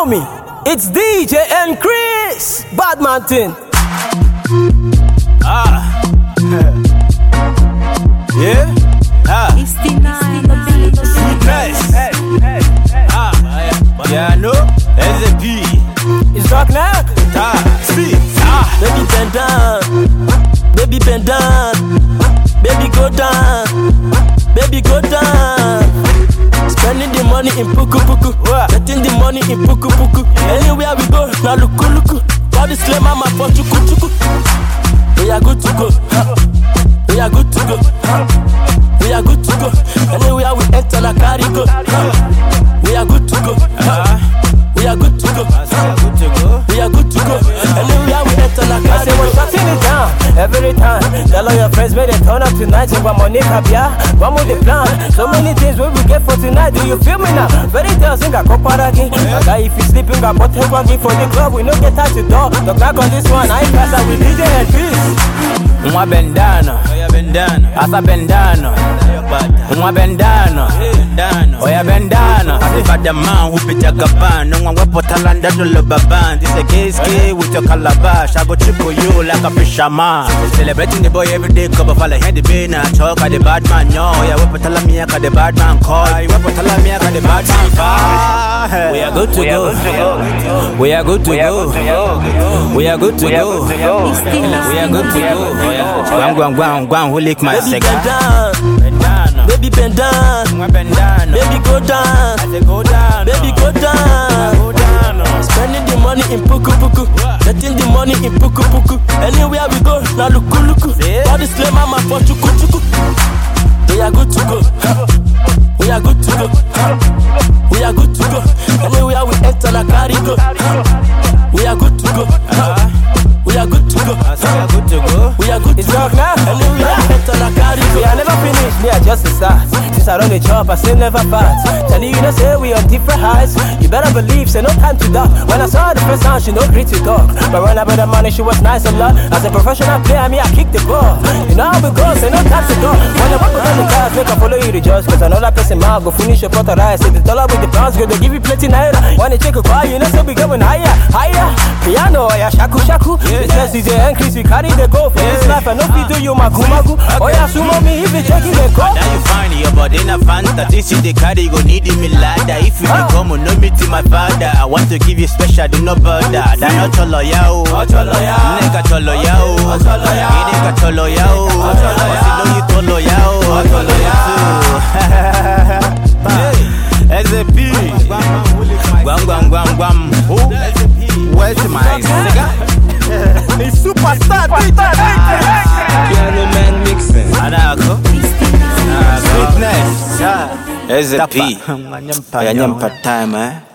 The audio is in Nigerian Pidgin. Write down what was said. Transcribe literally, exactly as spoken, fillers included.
know me. It's D J and Chris Badman thing. Ah. Yeah. Ah. It's the nine, the beat. Nice. Ah. Yeah, no. S A P. It's dark now. Ah. See. Ah. Baby bend down. Baby bend down. Baby go down. Baby go down. Spending the money in puku puku. Getting the money in puku puku. Anywhere we go, now luku luku. All this claim I'm a for chuku chuku. We are good to go. We are good to go. We are good to go. Anywhere we enter, na carry go. We are good to go. We are good to go. We are good to go. Anywhere we enter, na carry go. I say we're shutting it down every time. Tell all your friends where they turn up tonight. Say one money kabia, one more the plan. So many things where we get for tonight. Do you feel me now? Very tell sing a koparagi. Guy if you sleeping, got bought take one for the club. We no get out the door. The clock on this one, I pass out with D J and Peace. Mwa bendano, oya bendano, asa bendano, mwa bendano, oya bendano. Asifa the man who pita kapan, no one wepo talanda to lobaban. This a case key with your calabash. I go triple you like a fisherman. Celebrating the boy every day, cover fall ahead the bina. Talk at the bad man, yo. Oya wepo talamia ka the bad man call. Wepo talamia ka the bad man call. We are good to go. We are good to go. We are good to go. We are good to go. Guang guang guang guang who lick my Baby cigar. bend down, baby bend down, baby go down, baby go down. Spending the money in puku puku, getting the money in puku puku. Anywhere we go, now luku luku. All this claim I'm a for chuku chuku. We are good to go. We are good to go. We are good to go. Anywhere we enter, na carry go. We are good to go. We are good to go. Good to go. We are good to go. Anywhere we enter, na carry go. I never finish, me I just start. Since I run the chop, I still never fat. Telling you, you know, say we on different heights. You better believe, say no time to doubt. When I saw her the first time, she no greet to talk. But when I bet the money, she was nice a lot. As a professional player, me I kick the ball. You know how we go, say no time to talk. When I walk around the cars, make I follow you to judge. Cause I know that person mouth go finish your pot of rice. Say the dollar with the pounds, girl, they give you plenty naira. When they check a car, you know, so we going higher, higher. Piano, yeah, shaku shaku. The stress is the increase, we carry the go for this life. I know we do you magu magu. Oh yeah, sumo me if you check it, they go. Now you find your body in a fanta. This is the carry, go need me ladder. If you don't come, no me to my father. I want to give you special, do not bother. That not cholo yao, nigga cholo yao, nigga cholo yao. Cause you know you cholo yao, cholo yao. S A P, guam guam guam guam. Who? Where's my cigar? It's superstar, Piano man mixing. Anako, fitness, S A P. Nyampa time, eh?